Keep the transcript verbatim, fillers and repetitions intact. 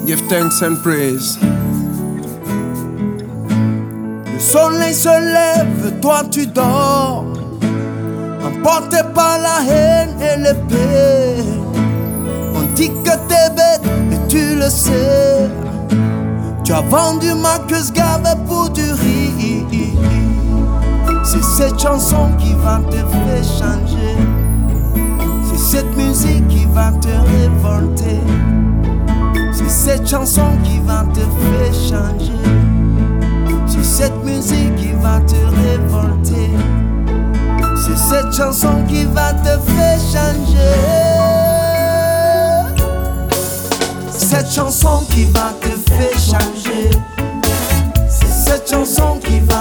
Give thanks and praise. Le soleil se lève, toi tu dors, emporté par la haine et l'épée. On dit que t'es bête et tu le sais. Tu as vendu Marcus Garvey pour du riz. C'est cette chanson qui va te faire changer. C'est cette musique qui va te révolter. C'est cette chanson qui va te faire changer. C'est cette musique qui va te révolter. C'est cette chanson qui va te faire changer. Cette chanson qui va te faire changer. C'est cette chanson qui va